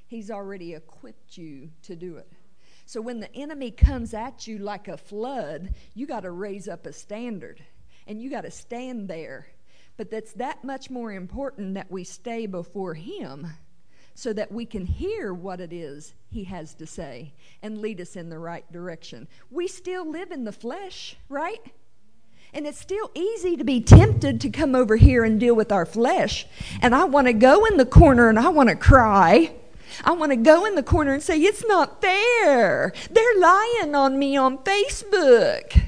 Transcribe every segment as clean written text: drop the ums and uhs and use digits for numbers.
He's already equipped you to do it. So when the enemy comes at you like a flood, you got to raise up a standard, and you got to stand there. But that's that much more important that we stay before him so that we can hear what it is he has to say and lead us in the right direction. We still live in the flesh, right? And it's still easy to be tempted to come over here and deal with our flesh. And I want to go in the corner and I want to cry. I want to go in the corner and say, it's not fair. They're lying on me on Facebook.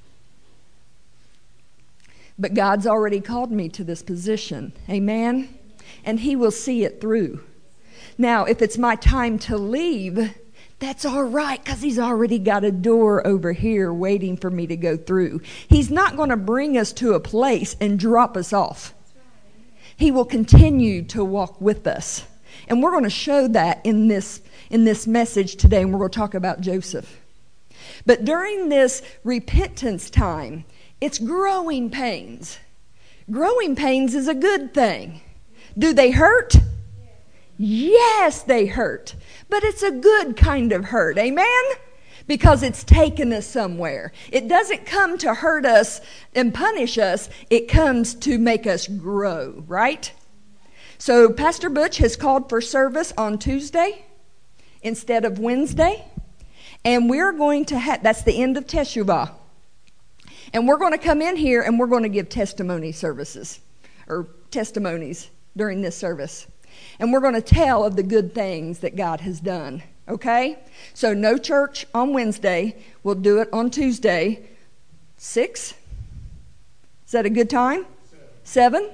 But God's already called me to this position. Amen? And he will see it through. Now, if it's my time to leave, that's all right, because he's already got a door over here waiting for me to go through. He's not going to bring us to a place and drop us off. He will continue to walk with us. And we're going to show that in this message today, and we're going to talk about Joseph. But during this repentance time, it's growing pains. Growing pains is a good thing. Do they hurt? Yes, they hurt. But it's a good kind of hurt. Amen? Because it's taken us somewhere. It doesn't come to hurt us and punish us. It comes to make us grow, right? So Pastor Butch has called for service on Tuesday instead of Wednesday. And we're going to have, that's the end of Teshuvah. And we're going to come in here and we're going to give testimony services or testimonies during this service. And we're going to tell of the good things that God has done. Okay? So no church on Wednesday. We'll do it on Tuesday. 6? Is that a good time? 7?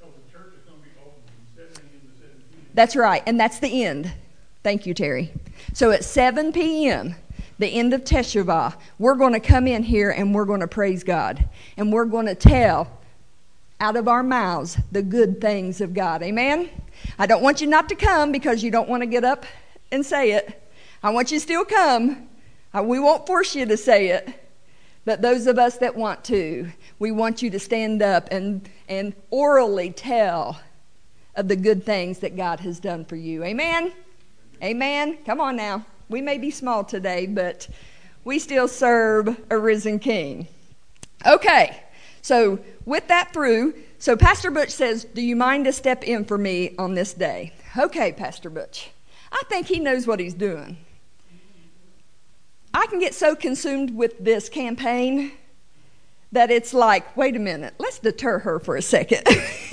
That's right. And that's the end. Thank you, Terry. So at 7 p.m., the end of Teshuvah, we're going to come in here and we're going to praise God. And we're going to tell out of our mouths the good things of God. Amen? I don't want you not to come because you don't want to get up and say it. I want you to still come. We won't force you to say it. But those of us that want to, we want you to stand up and orally tell of the good things that God has done for you. Amen? Amen? Come on now. We may be small today, but we still serve a risen King. Okay, so with that through, so Pastor Butch says, do you mind to step in for me on this day? Okay, Pastor Butch. I think he knows what he's doing. I can get so consumed with this campaign that it's like, wait a minute, let's deter her for a second.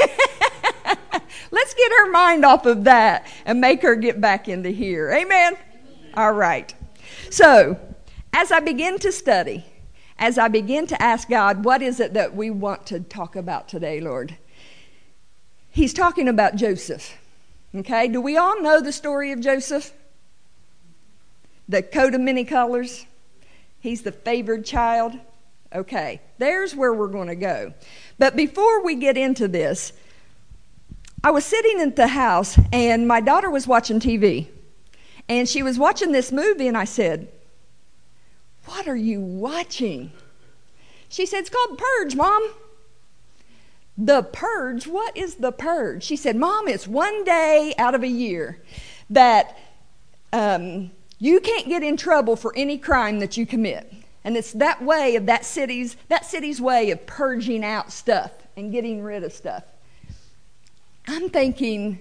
Let's get her mind off of that and make her get back into here. Amen? All right. So, as I begin to study, as I begin to ask God, what is it that we want to talk about today, Lord? He's talking about Joseph. Okay? Do we all know the story of Joseph? The coat of many colors? He's the favored child? Okay. There's where we're going to go. But before we get into this, I was sitting at the house and my daughter was watching TV. And she was watching this movie and I said, what are you watching? She said, it's called Purge, Mom. The Purge? What is the Purge? She said, Mom, it's one day out of a year that you can't get in trouble for any crime that you commit. And it's that way of that city's way of purging out stuff and getting rid of stuff. I'm thinking,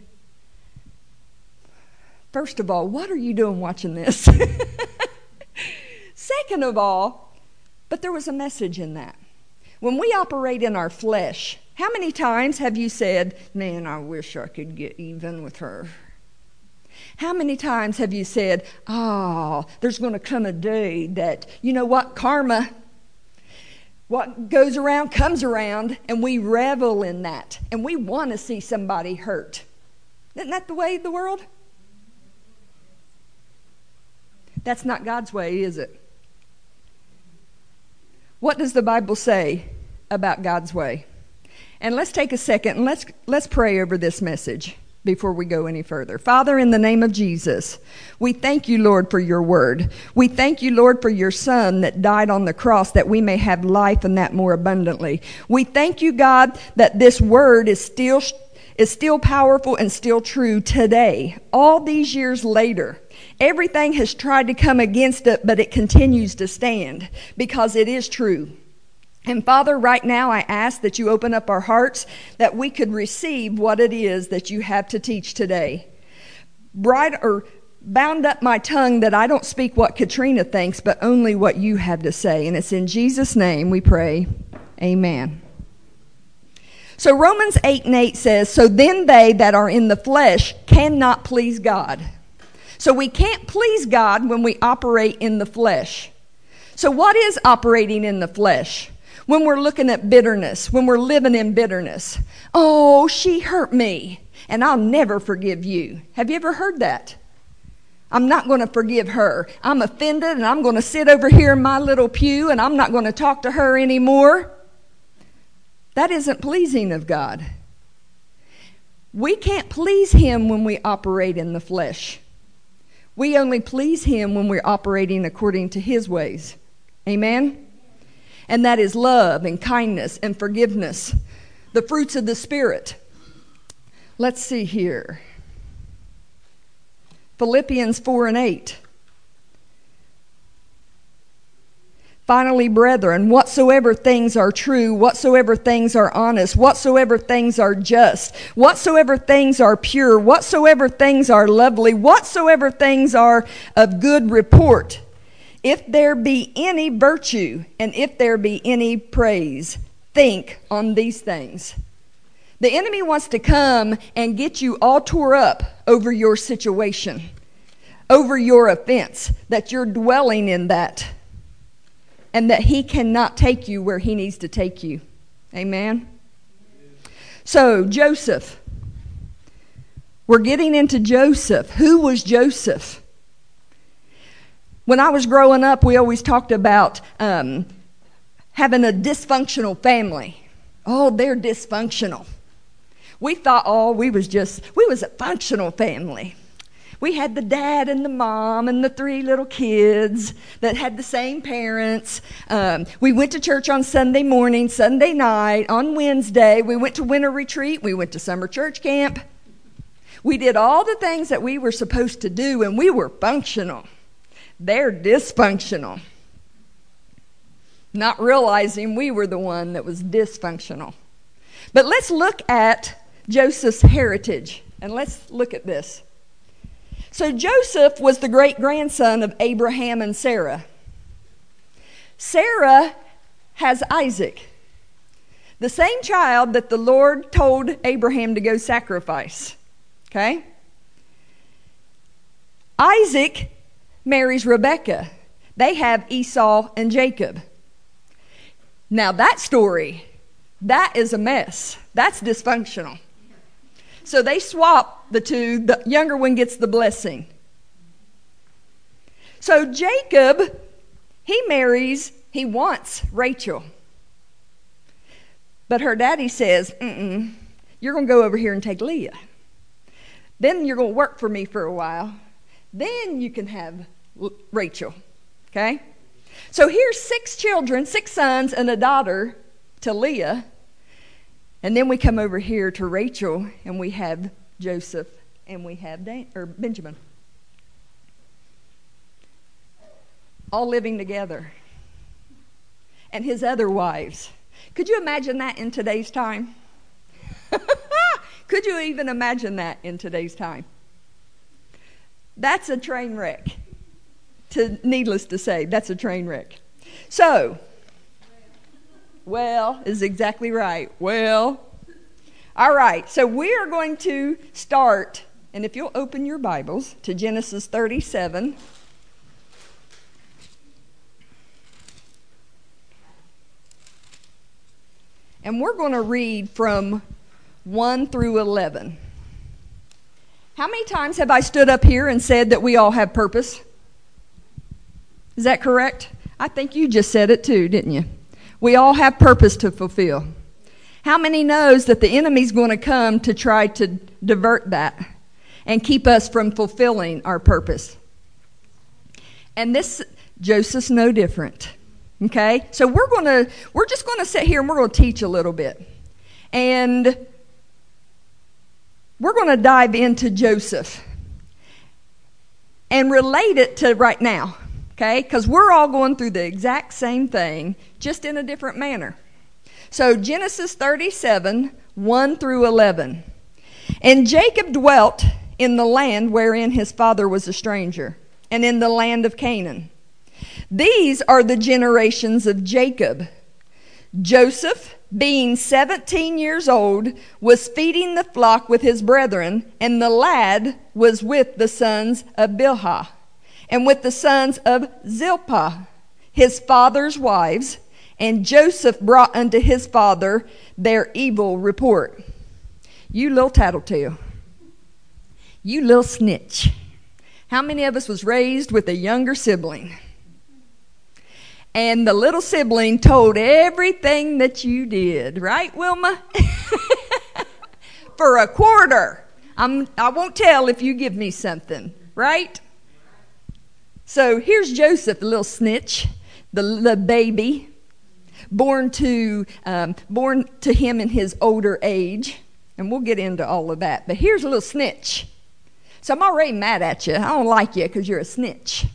first of all, what are you doing watching this? Second of all, but there was a message in that. When we operate in our flesh, how many times have you said, man, I wish I could get even with her? How many times have you said, there's going to come a day that, you know what, karma, what goes around comes around, and we revel in that, and we want to see somebody hurt. Isn't that the way of the world? That's not God's way, is it? What does the Bible say about God's way? And let's take a second and let's pray over this message before we go any further. Father, in the name of Jesus, we thank you, Lord, for your word. We thank you, Lord, for your Son that died on the cross that we may have life and that more abundantly. We thank you, God, that this word is still is still powerful and still true today. All these years later, everything has tried to come against it, but it continues to stand because it is true. And Father, right now I ask that you open up our hearts that we could receive what it is that you have to teach today. Bound up my tongue that I don't speak what Katrina thinks, but only what you have to say. And it's in Jesus' name we pray. Amen. So Romans 8:8 says, so then they that are in the flesh cannot please God. So we can't please God when we operate in the flesh. So what is operating in the flesh? When we're looking at bitterness, when we're living in bitterness. Oh, she hurt me, and I'll never forgive you. Have you ever heard that? I'm not going to forgive her. I'm offended, and I'm going to sit over here in my little pew, and I'm not going to talk to her anymore. That isn't pleasing of God. We can't please him when we operate in the flesh. We only please him when we're operating according to his ways. Amen? And that is love and kindness and forgiveness, the fruits of the Spirit. Let's see here. Philippians 4:8. Finally, brethren, whatsoever things are true, whatsoever things are honest, whatsoever things are just, whatsoever things are pure, whatsoever things are lovely, whatsoever things are of good report, if there be any virtue and if there be any praise, think on these things. The enemy wants to come and get you all tore up over your situation, over your offense, that you're dwelling in that, and that he cannot take you where he needs to take you. Amen? So, Joseph. We're getting into Joseph. Who was Joseph? When I was growing up, we always talked about having a dysfunctional family. Oh, they're dysfunctional. We thought, we was a functional family. We had the dad and the mom and the 3 little kids that had the same parents. We went to church on Sunday morning, Sunday night, on Wednesday. We went to winter retreat. We went to summer church camp. We did all the things that we were supposed to do, and we were functional. They're dysfunctional. Not realizing we were the one that was dysfunctional. But let's look at Joseph's heritage, and let's look at this. So Joseph was the great-grandson of Abraham and Sarah. Sarah has Isaac, the same child that the Lord told Abraham to go sacrifice. Okay? Isaac marries Rebekah. They have Esau and Jacob. Now that story, that is a mess. That's dysfunctional. So they swap the two. The younger one gets the blessing. So Jacob, he wants Rachel. But her daddy says, you're going to go over here and take Leah. Then you're going to work for me for a while. Then you can have Rachel. Okay? So here's 6 children, 6 sons and a daughter to Leah. And then we come over here to Rachel, and we have Joseph, and we have Benjamin. All living together. And his other wives. Could you imagine that in today's time? Could you even imagine that in today's time? That's a train wreck. Needless to say, that's a train wreck. So, well is exactly right. Well, all right. So we are going to start, and if you'll open your Bibles to Genesis 37. And we're going to read from 1 through 11. How many times have I stood up here and said that we all have purpose? Is that correct? I think you just said it too, didn't you? We all have purpose to fulfill. How many knows that the enemy's going to come to try to divert that and keep us from fulfilling our purpose? And Joseph's no different. Okay? So we're just going to sit here and we're going to teach a little bit. And we're going to dive into Joseph and relate it to right now, okay? Because we're all going through the exact same thing, just in a different manner. So Genesis 37, 1 through 11. And Jacob dwelt in the land wherein his father was a stranger, and in the land of Canaan. These are the generations of Jacob. Joseph, being 17 years old, was feeding the flock with his brethren, and the lad was with the sons of Bilhah, and with the sons of Zilpah, his father's wives. And Joseph brought unto his father their evil report. You little tattletale. You little snitch. How many of us was raised with a younger sibling? And the little sibling told everything that you did. Right, Wilma? For a quarter. I won't tell if you give me something. Right? So here's Joseph, the little snitch, the baby, born to him in his older age. And we'll get into all of that. But here's a little snitch. So I'm already mad at you. I don't like you because you're a snitch.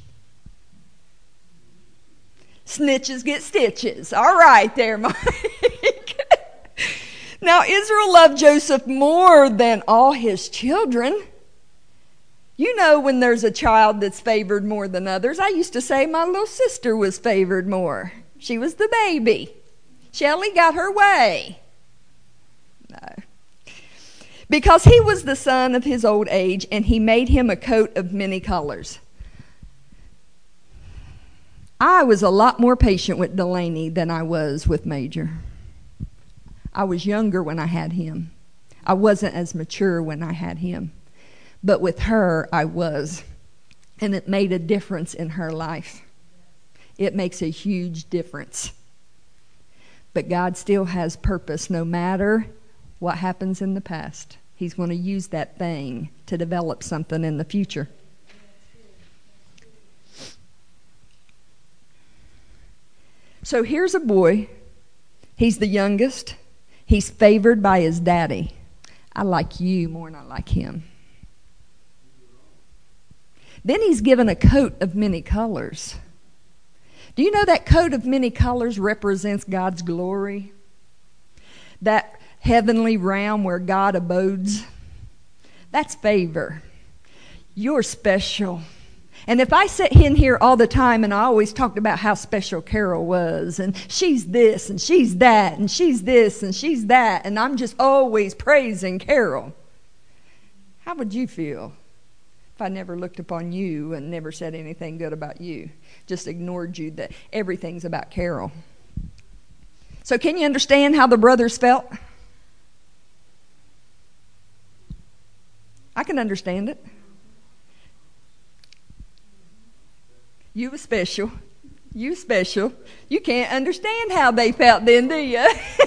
Snitches get stitches. All right there, Mike. Now, Israel loved Joseph more than all his children. You know when there's a child that's favored more than others. I used to say my little sister was favored more. She was the baby. Shelley got her way. No. Because he was the son of his old age, and he made him a coat of many colors. I was a lot more patient with Delaney than I was with Major. I was younger when I had him. I wasn't as mature when I had him. But with her, I was. And it made a difference in her life. It makes a huge difference. But God still has purpose no matter what happens in the past. He's going to use that thing to develop something in the future. So here's a boy. He's the youngest. He's favored by his daddy. I like you more than I like him. Then he's given a coat of many colors. Do you know that coat of many colors represents God's glory? That heavenly realm where God abodes. That's favor. You're special. And if I sit in here all the time and I always talked about how special Carol was, and she's this and she's that and she's this and she's that, and I'm just always praising Carol, how would you feel if I never looked upon you and never said anything good about you? Just ignored you, that everything's about Carol. So can you understand how the brothers felt? I can understand it. You were special. You special. You can't understand how they felt then, do you?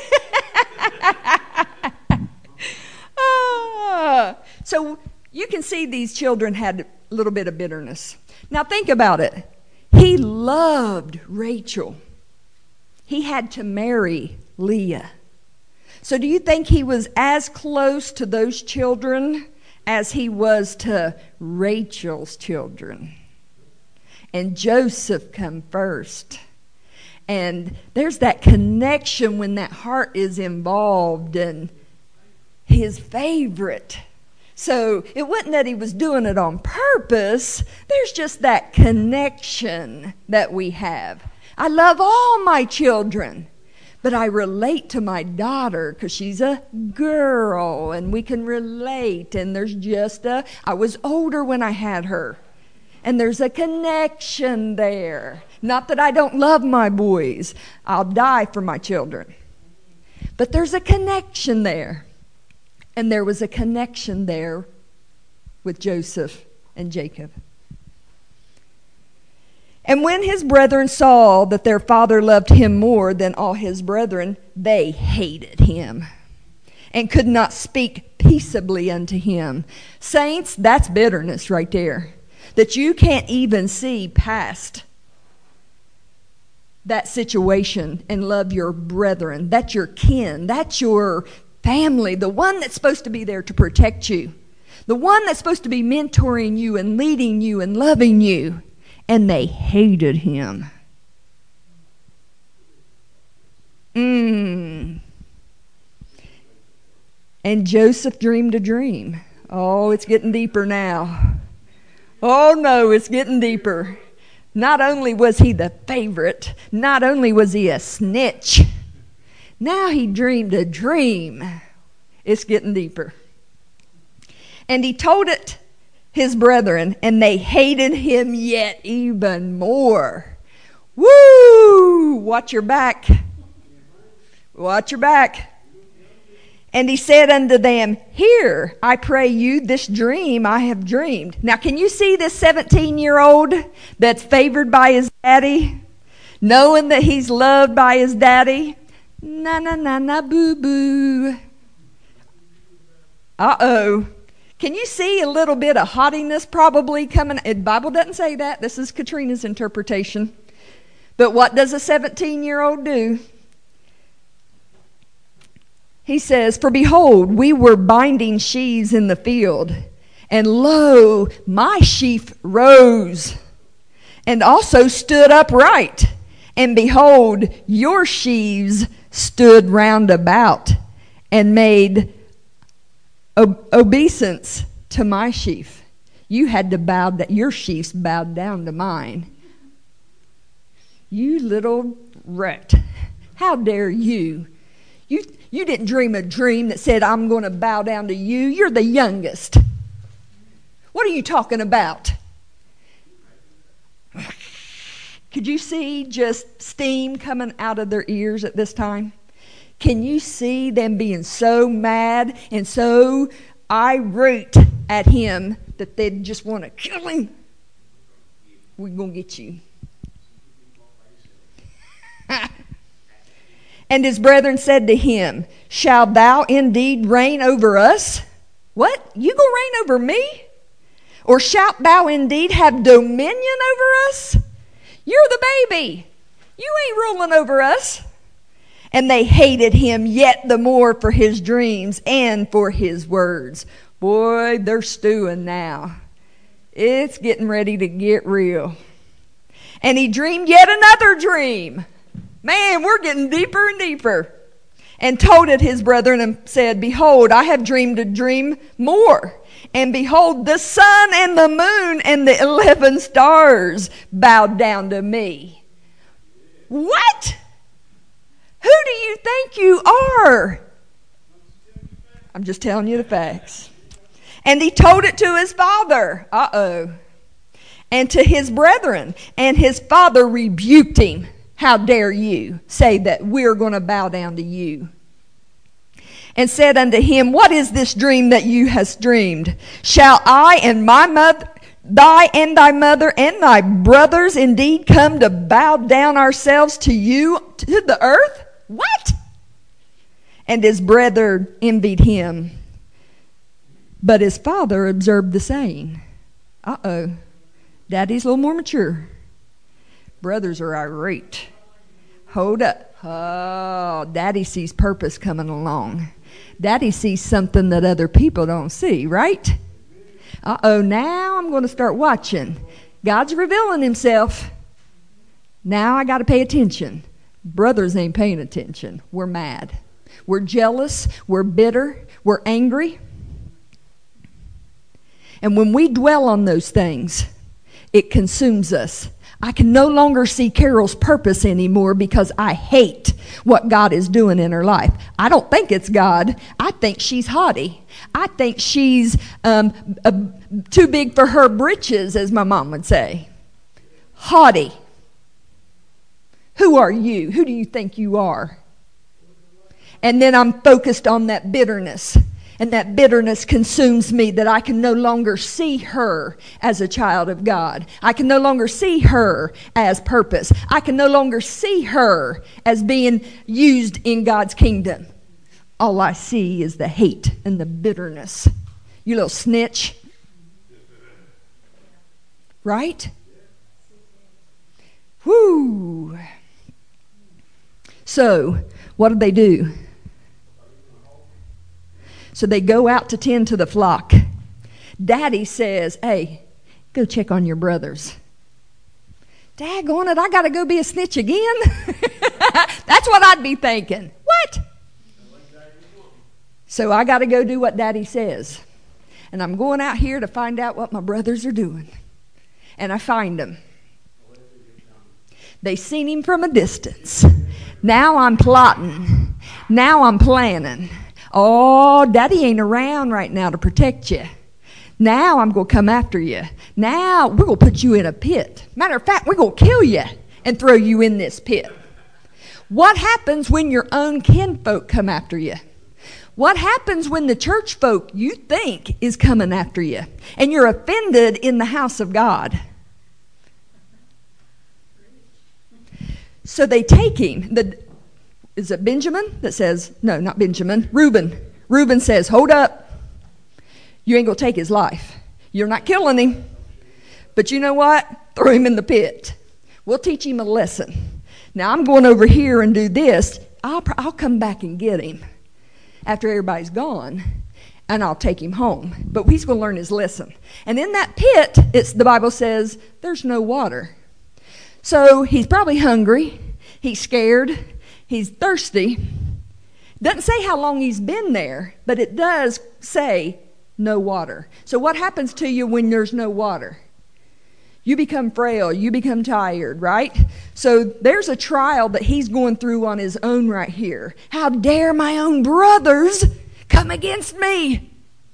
So you can see these children had a little bit of bitterness. Now think about it. He loved Rachel. He had to marry Leah. So do you think he was as close to those children as he was to Rachel's children? And Joseph come first. And there's that connection when that heart is involved and his favorite. So it wasn't that he was doing it on purpose. There's just that connection that we have. I love all my children, but I relate to my daughter because she's a girl and we can relate. And there's just I was older when I had her. And there's a connection there. Not that I don't love my boys. I'll die for my children. But there's a connection there. And there was a connection there with Joseph and Jacob. And when his brethren saw that their father loved him more than all his brethren, they hated him and could not speak peaceably unto him. Saints, that's bitterness right there. That you can't even see past that situation and love your brethren. That's your kin. That's your family, the one that's supposed to be there to protect you, the one that's supposed to be mentoring you and leading you and loving you, and they hated him. And Joseph dreamed a dream. Oh, it's getting deeper now. Oh no, it's getting deeper. Not only was he the favorite, not only was he a snitch, now he dreamed a dream. It's getting deeper. And he told it his brethren, and they hated him yet even more. Woo! Watch your back. Watch your back. And he said unto them, Hear, I pray you, this dream I have dreamed. Now, can you see this 17-year-old that's favored by his daddy, knowing that he's loved by his daddy? Na, na, na, na, boo, boo. Uh-oh. Can you see a little bit of haughtiness probably coming? The Bible doesn't say that. This is Katrina's interpretation. But what does a 17-year-old do? He says, For behold, we were binding sheaves in the field, and lo, my sheaf rose, and also stood upright. And behold, your sheaves stood round about, and made obeisance to my sheaf. You had to bow that your sheaves bowed down to mine. You little rat. How dare you? You didn't dream a dream that said, I'm going to bow down to you. You're the youngest. What are you talking about? Could you see just steam coming out of their ears at this time? Can you see them being so mad and so irate at him that they just want to kill him? We're going to get you. And his brethren said to him, Shalt thou indeed reign over us? What? You gonna reign over me? Or shalt thou indeed have dominion over us? You're the baby. You ain't ruling over us. And they hated him yet the more for his dreams and for his words. Boy, they're stewing now. It's getting ready to get real. And he dreamed yet another dream. Man, we're getting deeper and deeper. And told it his brethren and said, Behold, I have dreamed a dream more. And behold, the sun and the moon and the 11 stars bowed down to me. What? Who do you think you are? I'm just telling you the facts. And he told it to his father. Uh-oh. And to his brethren. And his father rebuked him. How dare you say that we're going to bow down to you? And said unto him, What is this dream that you hast dreamed? Shall I and my mother, thy and thy mother and thy brothers indeed come to bow down ourselves to you, to the earth? What? And his brother envied him. But his father observed the saying. Uh-oh. Daddy's a little more mature. Brothers are irate. Hold up. Oh, Daddy sees purpose coming along. Daddy sees something that other people don't see, right? Uh-oh, now I'm going to start watching. God's revealing himself. Now I got to pay attention. Brothers ain't paying attention. We're mad. We're jealous. We're bitter. We're angry. And when we dwell on those things, it consumes us. I can no longer see Carol's purpose anymore because I hate what God is doing in her life. I don't think it's God. I think she's haughty. I think she's too big for her britches, as my mom would say. Haughty. Who are you? Who do you think you are? And then I'm focused on that bitterness. And that bitterness consumes me that I can no longer see her as a child of God. I can no longer see her as purpose. I can no longer see her as being used in God's kingdom. All I see is the hate and the bitterness. You little snitch. Right? Whoo. So, what did they do? So they go out to tend to the flock. Daddy says, hey, go check on your brothers. Daggone it, I got to go be a snitch again? That's what I'd be thinking. What? So I got to go do what Daddy says. And I'm going out here to find out what my brothers are doing. And I find them. They seen him from a distance. Now I'm plotting. Now I'm planning. Oh, Daddy ain't around right now to protect you. Now I'm going to come after you. Now we're going to put you in a pit. Matter of fact, we're going to kill you and throw you in this pit. What happens when your own kinfolk come after you? What happens when the church folk you think is coming after you and you're offended in the house of God? So they take him. Is it Benjamin that says, no, not Benjamin, Reuben. Reuben says, hold up. You ain't going to take his life. You're not killing him. But you know what? Throw him in the pit. We'll teach him a lesson. Now I'm going over here and do this. I'll come back and get him after everybody's gone, and I'll take him home. But he's going to learn his lesson. And in that pit, the Bible says, there's no water. So he's probably hungry. He's scared. He's thirsty. Doesn't say how long he's been there, but it does say no water. So what happens to you when there's no water? You become frail. You become tired, right? So there's a trial that he's going through on his own right here. How dare my own brothers come against me?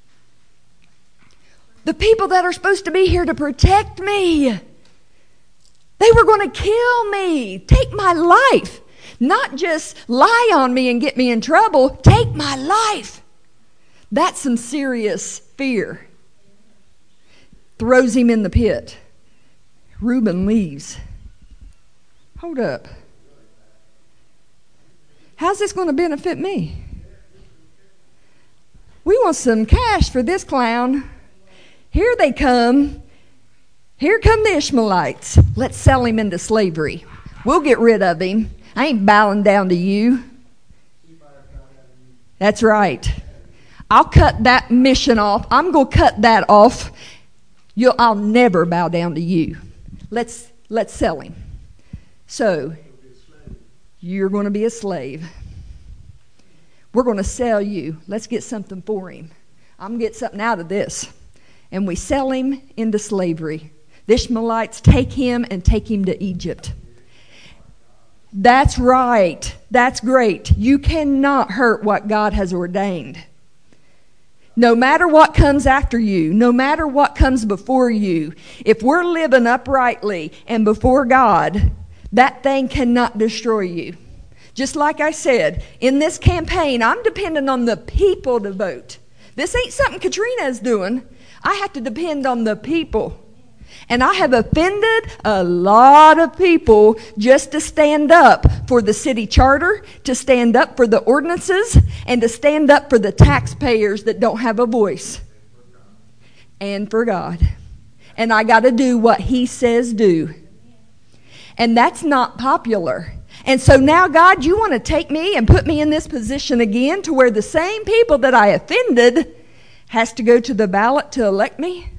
The people that are supposed to be here to protect me. They were going to kill me, take my life. Not just lie on me and get me in trouble. Take my life. That's some serious fear. Throws him in the pit. Reuben leaves. Hold up. How's this going to benefit me? We want some cash for this clown. Here they come. Here come the Ishmaelites. Let's sell him into slavery. We'll get rid of him. I ain't bowing down to you. That's right. I'll cut that mission off. I'm going to cut that off. I'll never bow down to you. Let's sell him. So, you're going to be a slave. We're going to sell you. Let's get something for him. I'm going to get something out of this. And we sell him into slavery. The Ishmaelites take him and take him to Egypt. That's right. That's great. You cannot hurt what God has ordained. No matter what comes after you, no matter what comes before you, if we're living uprightly and before God, that thing cannot destroy you. Just like I said, in this campaign, I'm depending on the people to vote. This ain't something Katrina is doing. I have to depend on the people. And I have offended a lot of people just to stand up for the city charter, to stand up for the ordinances, and to stand up for the taxpayers that don't have a voice. And for God. And I got to do what He says do. And that's not popular. And so now, God, you want to take me and put me in this position again to where the same people that I offended has to go to the ballot to elect me?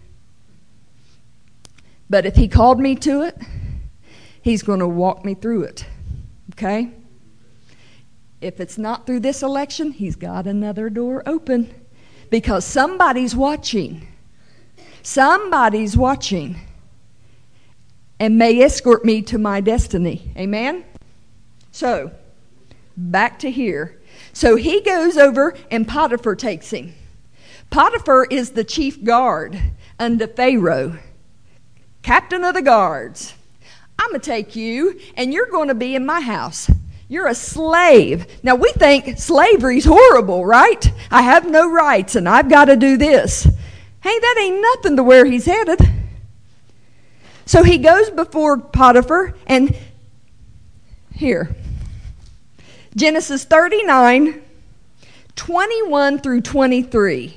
But if He called me to it, He's going to walk me through it. Okay? If it's not through this election, He's got another door open. Because somebody's watching. Somebody's watching. And may escort me to my destiny. Amen? So, back to here. So he goes over and Potiphar takes him. Potiphar is the chief guard under Pharaoh. Captain of the guards. I'm going to take you and you're going to be in my house. You're a slave. Now we think slavery's horrible, right? I have no rights and I've got to do this. Hey, that ain't nothing to where he's headed. So he goes before Potiphar and here. Genesis 39, 21 through 23.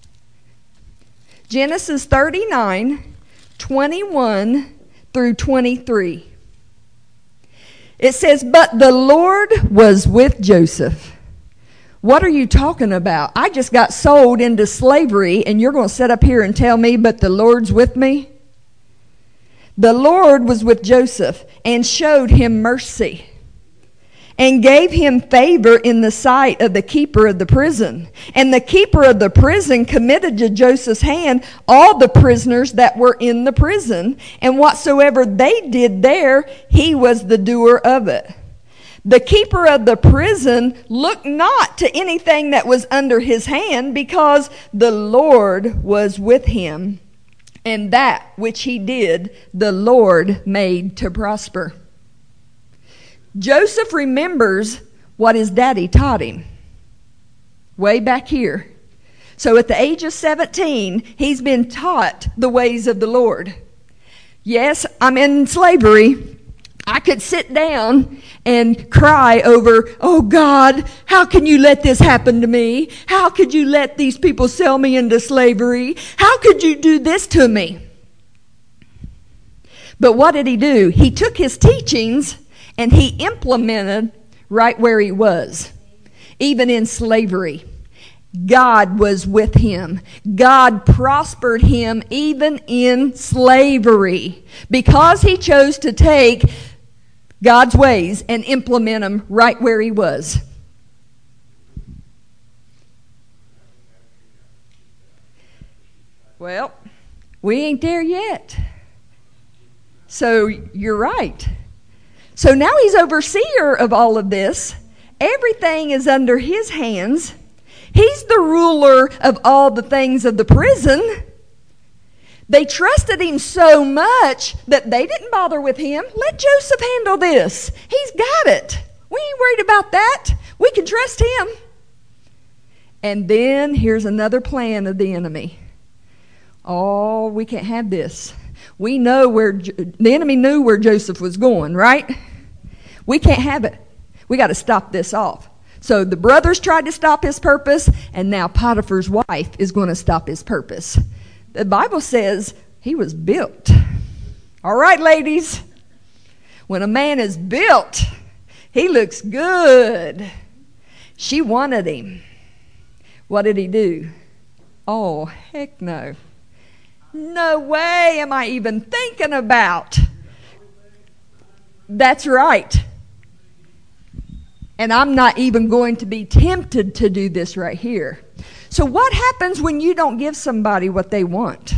Genesis 39, 21 through 23. It says, but the Lord was with Joseph. What are you talking about? I just got sold into slavery, and you're going to sit up here and tell me, but the Lord's with me? The Lord was with Joseph and showed him mercy and gave him favor in the sight of the keeper of the prison. And the keeper of the prison committed to Joseph's hand all the prisoners that were in the prison, and whatsoever they did there, he was the doer of it. The keeper of the prison looked not to anything that was under his hand, because the Lord was with him, and that which he did, the Lord made to prosper. Joseph remembers what his daddy taught him way back here. So at the age of 17, he's been taught the ways of the Lord. Yes, I'm in slavery. I could sit down and cry over, oh God, how can you let this happen to me? How could you let these people sell me into slavery? How could you do this to me? But what did he do? He took his teachings and he implemented right where he was, even in slavery. God was with him. God prospered him even in slavery, because he chose to take God's ways and implement them right where he was. Well, we ain't there yet. So you're right. So now he's overseer of all of this. Everything is under his hands. He's the ruler of all the things of the prison. They trusted him so much that they didn't bother with him. Let Joseph handle this. He's got it. We ain't worried about that. We can trust him. And then here's another plan of the enemy. Oh, we can't have this. We know where the enemy knew where Joseph was going, right? We can't have it. We got to stop this off. So the brothers tried to stop his purpose, and now Potiphar's wife is going to stop his purpose. The Bible says he was built. All right, ladies. When a man is built, he looks good. She wanted him. What did he do? Oh, heck no. No way am I even thinking about. That's right. And I'm not even going to be tempted to do this right here. So what happens when you don't give somebody what they want?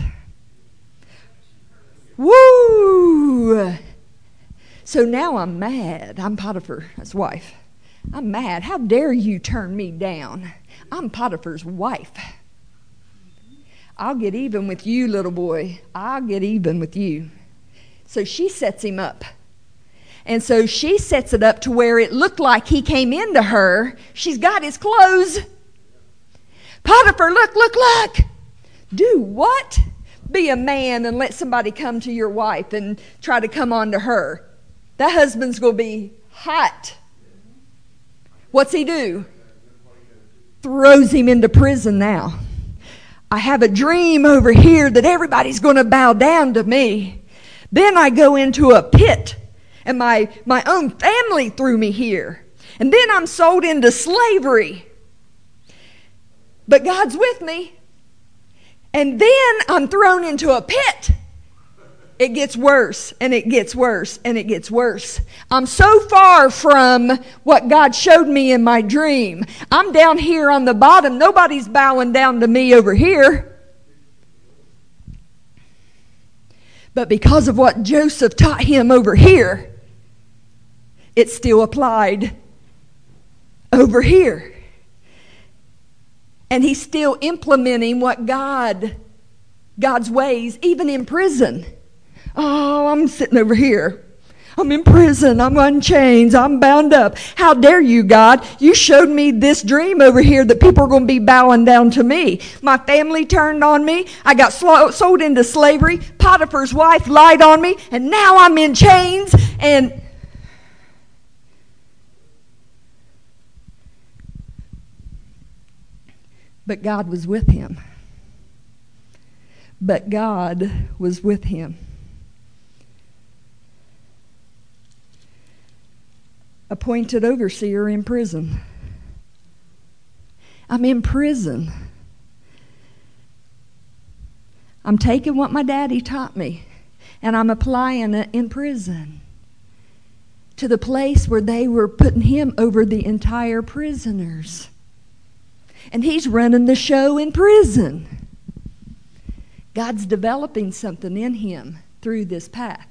Woo! So now I'm mad. I'm Potiphar's wife. I'm mad. How dare you turn me down? I'm Potiphar's wife. I'll get even with you, little boy. I'll get even with you. So she sets him up. And so she sets it up to where it looked like he came into her. She's got his clothes. Potiphar, look. Do what? Be a man and let somebody come to your wife and try to come on to her. That husband's going to be hot. What's he do? Throws him into prison now. I have a dream over here that everybody's going to bow down to me. Then I go into a pit. And my own family threw me here. And then I'm sold into slavery. But God's with me. And then I'm thrown into a pit. It gets worse, and it gets worse, and it gets worse. I'm so far from what God showed me in my dream. I'm down here on the bottom. Nobody's bowing down to me over here. But because of what Joseph taught him over here, it still applied over here. And he's still implementing what God's ways, even in prison. Oh, I'm sitting over here. I'm in prison. I'm on chains. I'm bound up. How dare you, God? You showed me this dream over here that people are going to be bowing down to me. My family turned on me. I got sold into slavery. Potiphar's wife lied on me. And now I'm in chains. But God was with him. But God was with him. Appointed overseer in prison. I'm in prison. I'm taking what my daddy taught me, and I'm applying it in prison to the place where they were putting him over the entire prisoners. And he's running the show in prison. God's developing something in him through this path.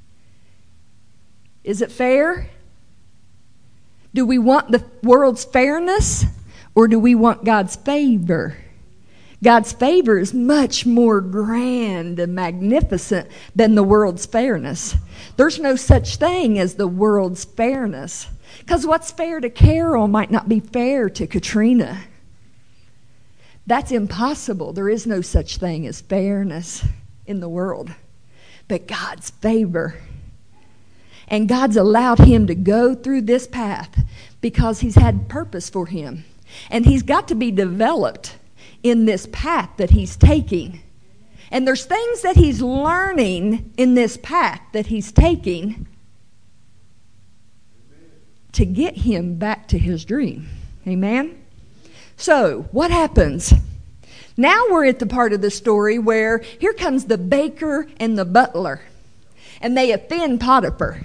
Is it fair? Do we want the world's fairness, or do we want God's favor? God's favor is much more grand and magnificent than the world's fairness. There's no such thing as the world's fairness, because what's fair to Carol might not be fair to Katrina. That's impossible. There is no such thing as fairness in the world. But God's favor. And God's allowed him to go through this path because he's had purpose for him. And he's got to be developed in this path that he's taking. And there's things that he's learning in this path that he's taking to get him back to his dream. Amen? So, what happens? Now we're at the part of the story where here comes the baker and the butler. And they offend Potiphar.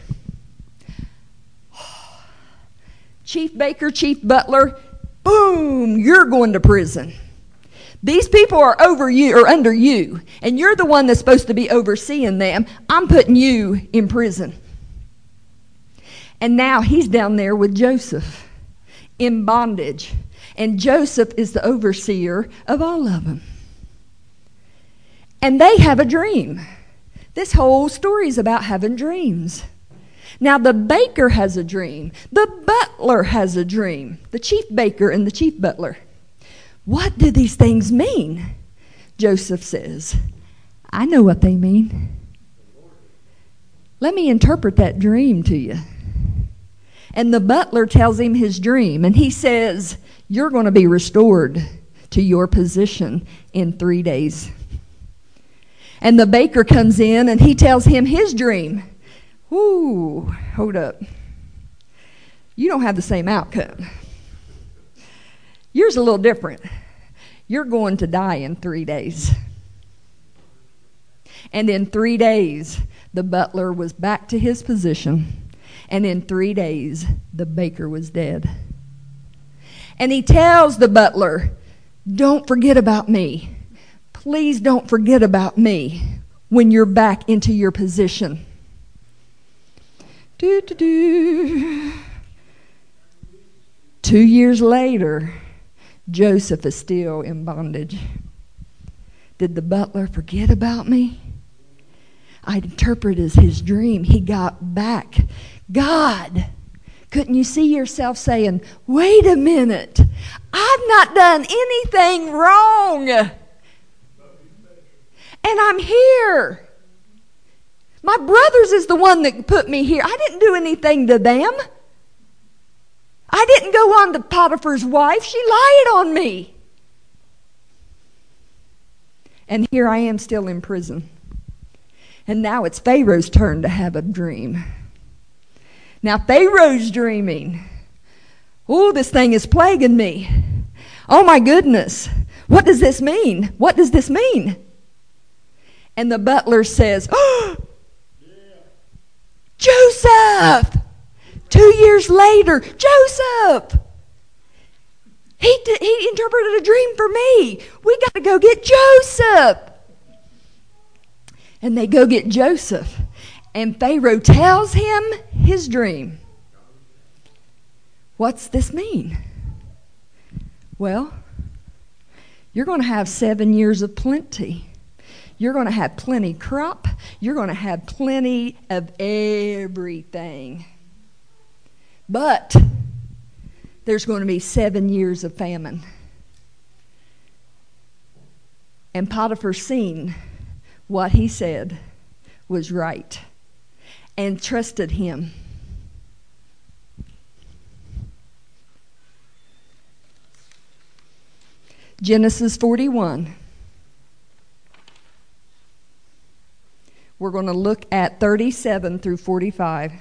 Chief baker, chief butler, boom, you're going to prison. These people are over you or under you, and you're the one that's supposed to be overseeing them. I'm putting you in prison. And now he's down there with Joseph in bondage. And Joseph is the overseer of all of them. And they have a dream. This whole story is about having dreams. Now the baker has a dream. The butler has a dream. The chief baker and the chief butler. What do these things mean? Joseph says, I know what they mean. Let me interpret that dream to you. And the butler tells him his dream. And he says, you're going to be restored to your position in 3 days. And the baker comes in and he tells him his dream. Ooh, hold up. You don't have the same outcome. Yours a little different. You're going to die in 3 days. And in 3 days, the butler was back to his position. And in 3 days, the baker was dead. And he tells the butler, don't forget about me. Please don't forget about me when you're back into your position. 2 years later, Joseph is still in bondage. Did the butler forget about me? I interpret as his dream. He got back. God, couldn't you see yourself saying, wait a minute, I've not done anything wrong. And I'm here. My brothers is the one that put me here. I didn't do anything to them. I didn't go on to Potiphar's wife. She lied on me. And here I am still in prison. And now it's Pharaoh's turn to have a dream. Now Pharaoh's dreaming. Oh, this thing is plaguing me. Oh my goodness. What does this mean? What does this mean? And the butler says, oh, Joseph! 2 years later, Joseph! He interpreted a dream for me. We got to go get Joseph. And they go get Joseph. And Pharaoh tells him his dream. What's this mean? Well, you're going to have 7 years of plenty. You're going to have plenty crop. You're going to have plenty of everything. But there's going to be 7 years of famine. And Potiphar seen what he said was right and trusted him. Genesis 41. We're going to look at 37 through 45.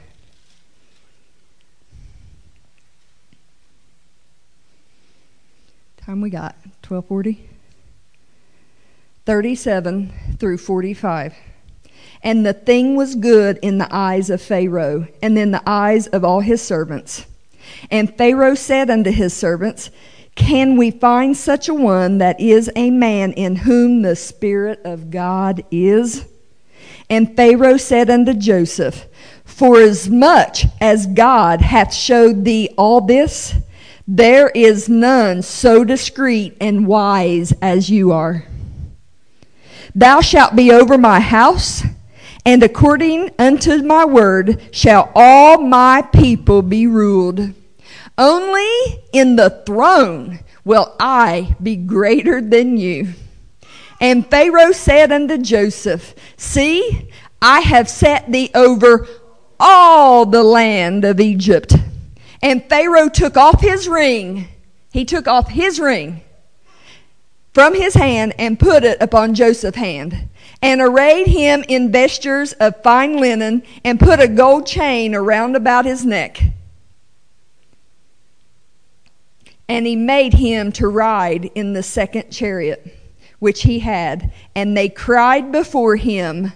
time we got? 12:40? 37 through 45. And the thing was good in the eyes of Pharaoh, and in the eyes of all his servants. And Pharaoh said unto his servants, Can we find such a one that is a man in whom the Spirit of God is? And Pharaoh said unto Joseph, Forasmuch as God hath showed thee all this, there is none so discreet and wise as you are. Thou shalt be over my house, and according unto my word shall all my people be ruled. Only in the throne will I be greater than you. And Pharaoh said unto Joseph, See, I have set thee over all the land of Egypt. And Pharaoh took off his ring. He took off his ring from his hand and put it upon Joseph's hand, and arrayed him in vestures of fine linen, and put a gold chain around about his neck. And he made him to ride in the second chariot which he had, and they cried before him,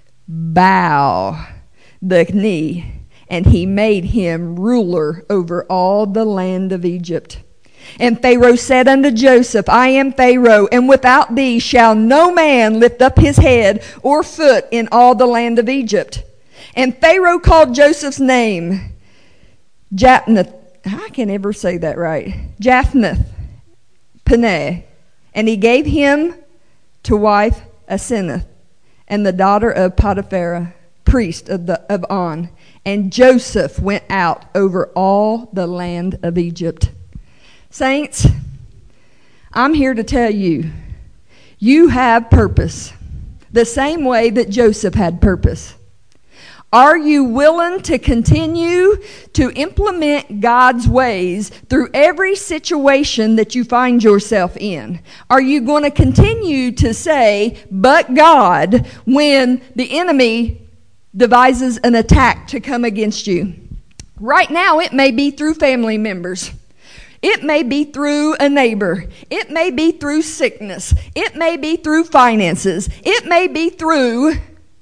Bow the knee. And he made him ruler over all the land of Egypt. And Pharaoh said unto Joseph, I am Pharaoh, and without thee shall no man lift up his head or foot in all the land of Egypt. And Pharaoh called Joseph's name Japhnath. I can't ever say that right. Japhnath Paneah. And he gave him to wife Asenath, and the daughter of Potiphar, priest of On. And Joseph went out over all the land of Egypt. Saints, I'm here to tell you, you have purpose, the same way that Joseph had purpose. Are you willing to continue to implement God's ways through every situation that you find yourself in? Are you going to continue to say, but God, when the enemy devises an attack to come against you? Right now, it may be through family members. It may be through a neighbor. It may be through sickness. It may be through finances. It may be through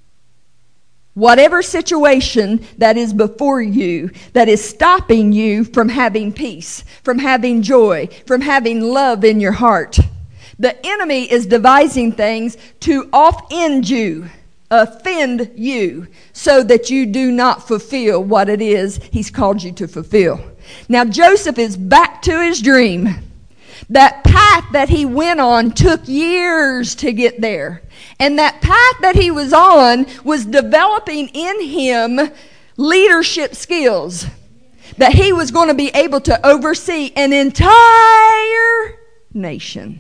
whatever situation that is before you that is stopping you from having peace, from having joy, from having love in your heart. The enemy is devising things to offend you, offend you, so that you do not fulfill what it is he's called you to fulfill. Now Joseph is back to his dream. That path that he went on took years to get there. And that path that he was on was developing in him leadership skills, that he was going to be able to oversee an entire nation.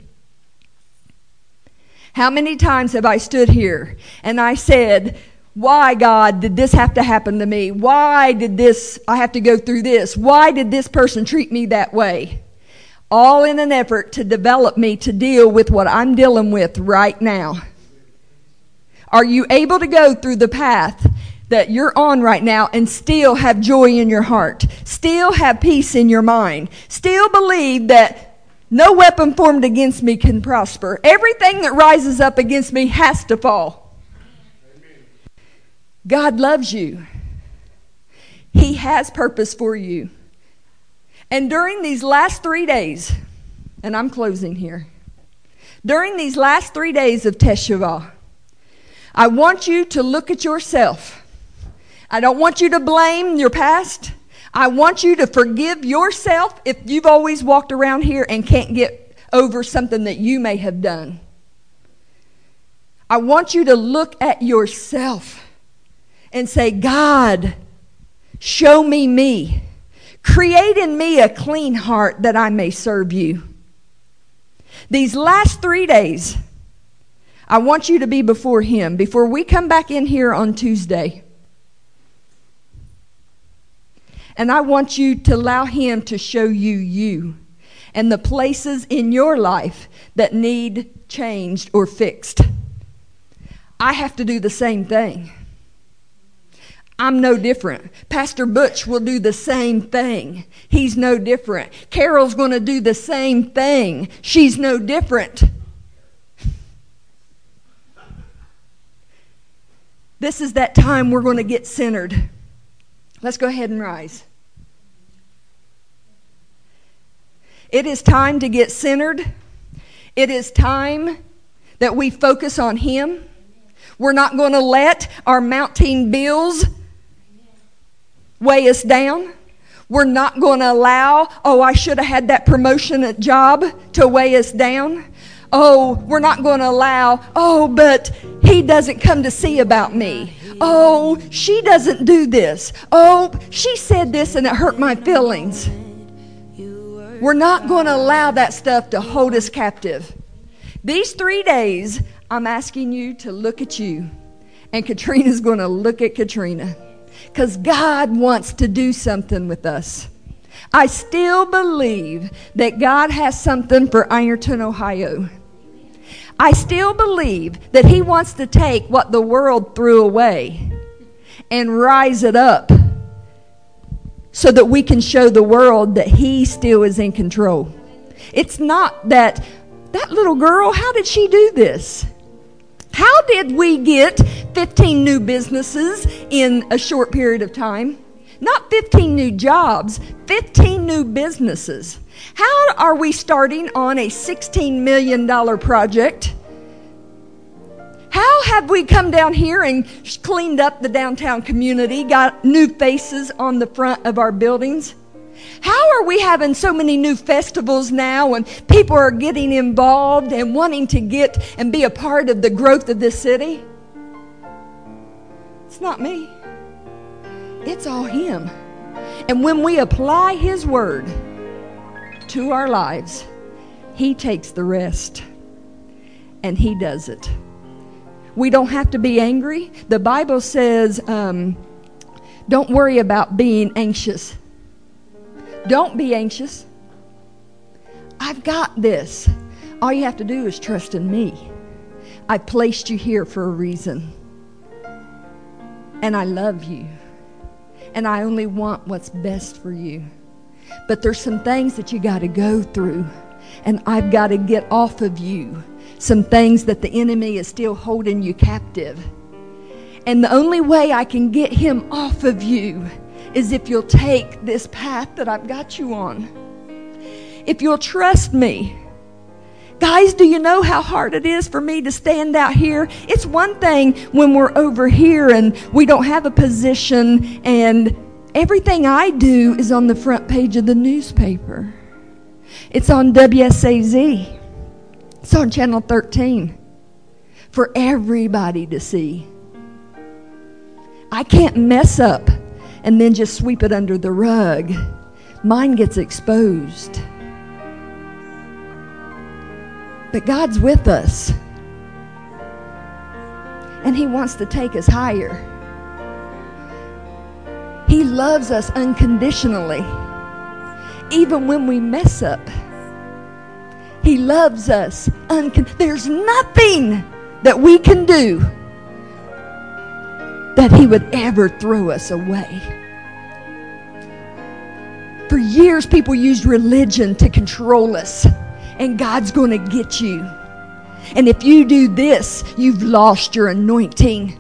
How many times have I stood here and I said, why, God, did this have to happen to me? Why did I have to go through this? Why did this person treat me that way? All in an effort to develop me to deal with what I'm dealing with right now. Are you able to go through the path that you're on right now and still have joy in your heart? Still have peace in your mind? Still believe that no weapon formed against me can prosper? Everything that rises up against me has to fall. God loves you. He has purpose for you. And during these last 3 days, and I'm closing here, during these last 3 days of Teshuvah, I want you to look at yourself. I don't want you to blame your past. I want you to forgive yourself if you've always walked around here and can't get over something that you may have done. I want you to look at yourself and say, God, show me me. Create in me a clean heart that I may serve you. These last 3 days, I want you to be before him. Before we come back in here on Tuesday. And I want you to allow him to show you you and the places in your life that need changed or fixed. I have to do the same thing. I'm no different. Pastor Butch will do the same thing. He's no different. Carol's going to do the same thing. She's no different. This is that time we're going to get centered. Let's go ahead and rise. It is time to get centered. It is time that we focus on Him. We're not going to let our mounting bills weigh us down. We're not going to allow, I should have had that promotion at job to weigh us down. We're not going to allow, but he doesn't come to see about me. She doesn't do this. She said this and it hurt my feelings. We're not going to allow that stuff to hold us captive. These 3 days, I'm asking you to look at you. And Katrina's going to look at Katrina. Because God wants to do something with us. I still believe that God has something for Ironton, Ohio. I still believe that He wants to take what the world threw away and rise it up so that we can show the world that He still is in control. It's not that little girl, how did she do this? How did we get 15 new businesses in a short period of time? Not 15 new jobs, 15 new businesses. How are we starting on a $16 million project? How have we come down here and cleaned up the downtown community, got new faces on the front of our buildings? How are we having so many new festivals now and people are getting involved and wanting to get and be a part of the growth of this city? It's not me. It's all Him. And when we apply His word to our lives, He takes the rest. And He does it. We don't have to be angry. The Bible says, don't worry about being anxious. Don't be anxious. I've got this. All you have to do is trust in me. I placed you here for a reason. And I love you. And I only want what's best for you. But there's some things that you got to go through. And I've got to get off of you. Some things that the enemy is still holding you captive. And the only way I can get him off of you is if you'll take this path that I've got you on. If you'll trust me. Guys, do you know how hard it is for me to stand out here? It's one thing when we're over here and we don't have a position and everything I do is on the front page of the newspaper. It's on WSAZ. It's on Channel 13 for everybody to see. I can't mess up and then just sweep it under the rug. Mine gets exposed. But God's with us. And He wants to take us higher. He loves us unconditionally. Even when we mess up. He loves us. There's nothing that we can do that He would ever throw us away. For years, people used religion to control us. And God's going to get you. And if you do this, you've lost your anointing.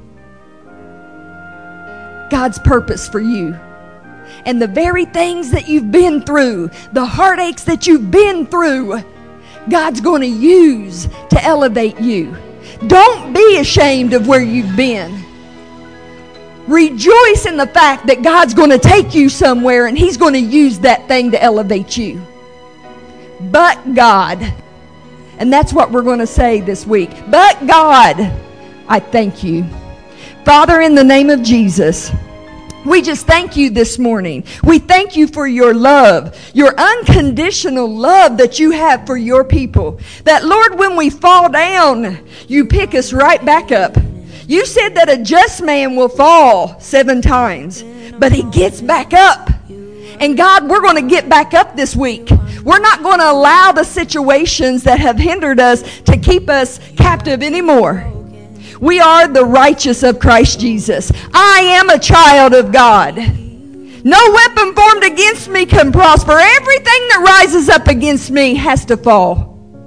God's purpose for you. And the very things that you've been through, the heartaches that you've been through, God's going to use to elevate you. Don't be ashamed of where you've been. Rejoice in the fact that God's going to take you somewhere and He's going to use that thing to elevate you. But God. And that's what we're going to say this week. But God, I thank you. Father, in the name of Jesus, we just thank you this morning. We thank you for your love, your unconditional love that you have for your people. That, Lord, when we fall down, you pick us right back up. You said that a just man will fall 7 times, but he gets back up. And God, we're going to get back up this week. We're not going to allow the situations that have hindered us to keep us captive anymore. We are the righteous of Christ Jesus. I am a child of God. No weapon formed against me can prosper. Everything that rises up against me has to fall.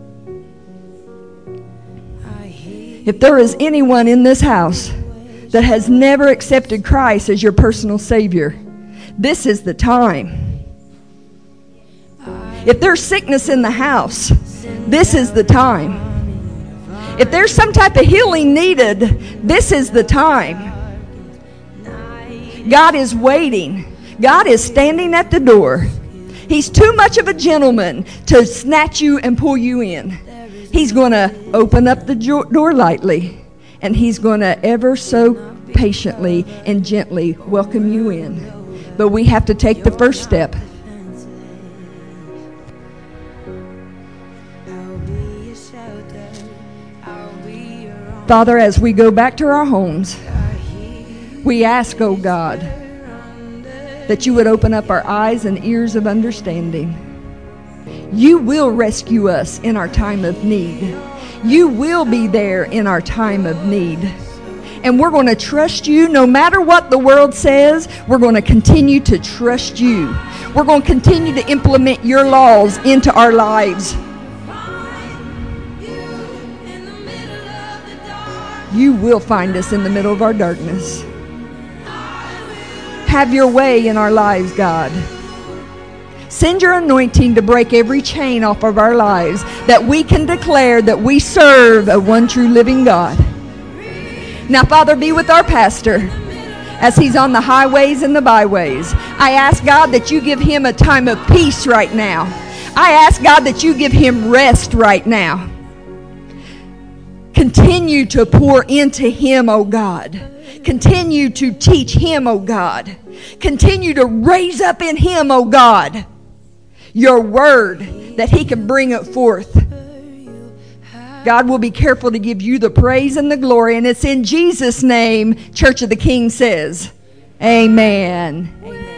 If there is anyone in this house that has never accepted Christ as your personal Savior, this is the time. If there's sickness in the house, this is the time. If there's some type of healing needed, this is the time. God is waiting. God is standing at the door. He's too much of a gentleman to snatch you and pull you in. He's going to open up the door lightly, and He's going to ever so patiently and gently welcome you in. But we have to take the first step. Father, as we go back to our homes, we ask, oh God, that you would open up our eyes and ears of understanding. You will rescue us in our time of need. You will be there in our time of need. And we're going to trust you no matter what the world says. We're going to continue to trust you. We're going to continue to implement your laws into our lives. You will find us in the middle of our darkness. Have your way in our lives, God. Send your anointing to break every chain off of our lives, that we can declare that we serve a one true living God. Now, Father, be with our pastor as he's on the highways and the byways. I ask, God, that you give him a time of peace right now. I ask, God, that you give him rest right now. Continue to pour into him, oh God. Continue to teach him, oh God. Continue to raise up in him, oh God, your word that he can bring it forth. God will be careful to give you the praise and the glory, and it's in Jesus' name, Church of the King says, amen.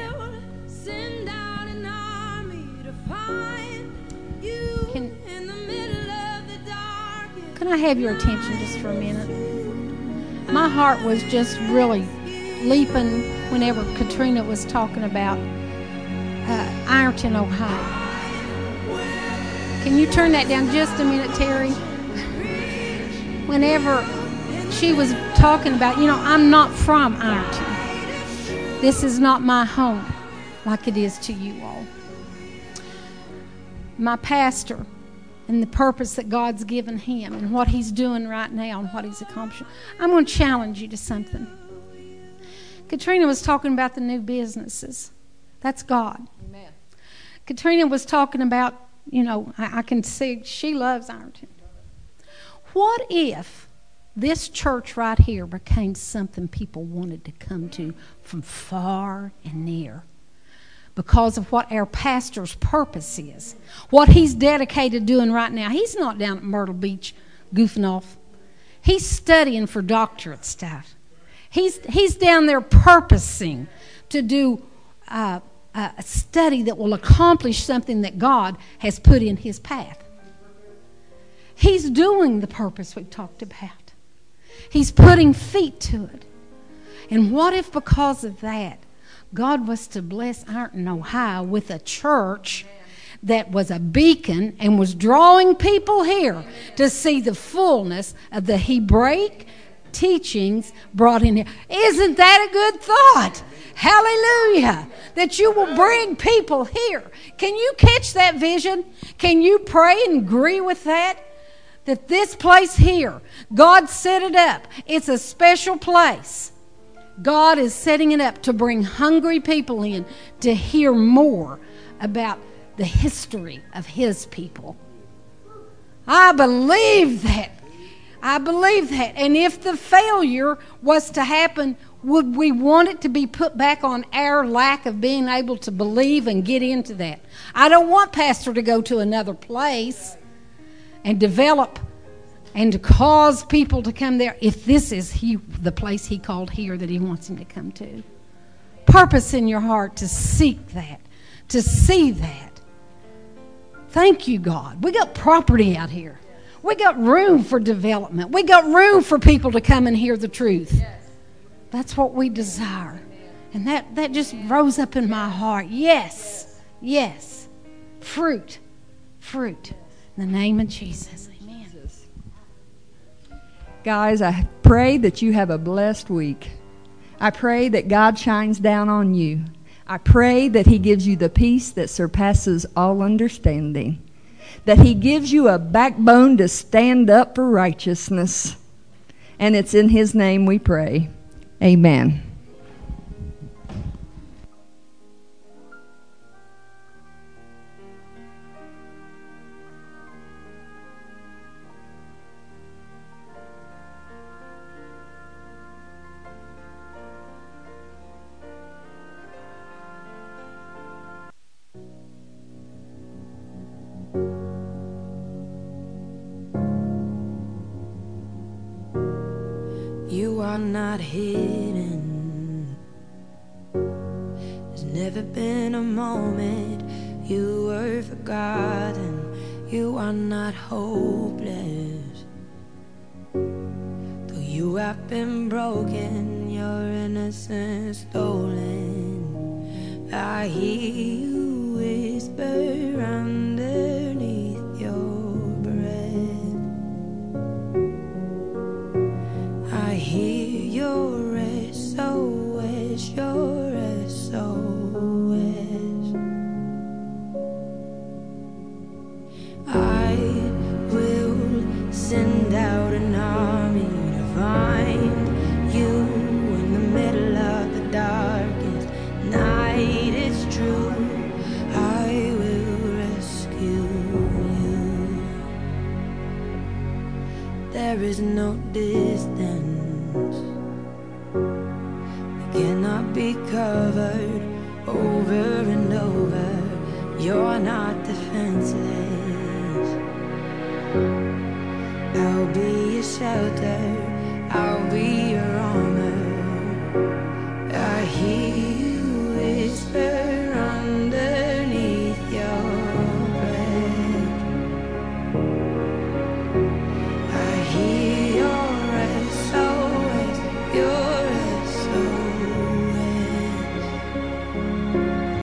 Can I have your attention just for a minute? My heart was just really leaping whenever Katrina was talking about Ironton, Ohio. Can you turn that down just a minute, Terry? Whenever she was talking about, I'm not from Ironton. This is not my home like it is to you all. My pastor and the purpose that God's given him and what he's doing right now and what he's accomplishing. I'm going to challenge you to something. Katrina was talking about the new businesses. That's God. Amen. Katrina was talking about, I can see she loves Ironton. What if this church right here became something people wanted to come to from far and near? Because of what our pastor's purpose is. What he's dedicated doing right now. He's not down at Myrtle Beach goofing off. He's studying for doctorate stuff. He's down there purposing to do a study that will accomplish something that God has put in his path. He's doing the purpose we've talked about. He's putting feet to it. And what if because of that, God was to bless Ironton, Ohio with a church that was a beacon and was drawing people here to see the fullness of the Hebraic teachings brought in here. Isn't that a good thought? Hallelujah. That you will bring people here. Can you catch that vision? Can you pray and agree with that? That this place here, God set it up. It's a special place. God is setting it up to bring hungry people in to hear more about the history of his people. I believe that. I believe that. And if the failure was to happen, would we want it to be put back on our lack of being able to believe and get into that? I don't want Pastor to go to another place and develop and to cause people to come there if this is the place he called here that he wants him to come to. Purpose in your heart to seek that, to see that. Thank you, God. We got property out here. We got room for development. We got room for people to come and hear the truth. Yes. That's what we desire. And that just rose up in my heart. Yes. Yes. Fruit. Fruit. In the name of Jesus. Amen. Guys, I pray that you have a blessed week. I pray that God shines down on you. I pray that He gives you the peace that surpasses all understanding. That He gives you a backbone to stand up for righteousness. And it's in His name we pray. Amen. You are not hidden. There's never been a moment you were forgotten. You are not hopeless. Though you have been broken, your innocence stolen, I hear you whisper underneath your breath. I hear your SOS, your SOS. I will send out an army to find you in the middle of the darkest night. It's true, I will rescue you. There is no distance that cannot be covered over and over. You're not defenseless. I'll be your shelter, I'll be your armor. I hear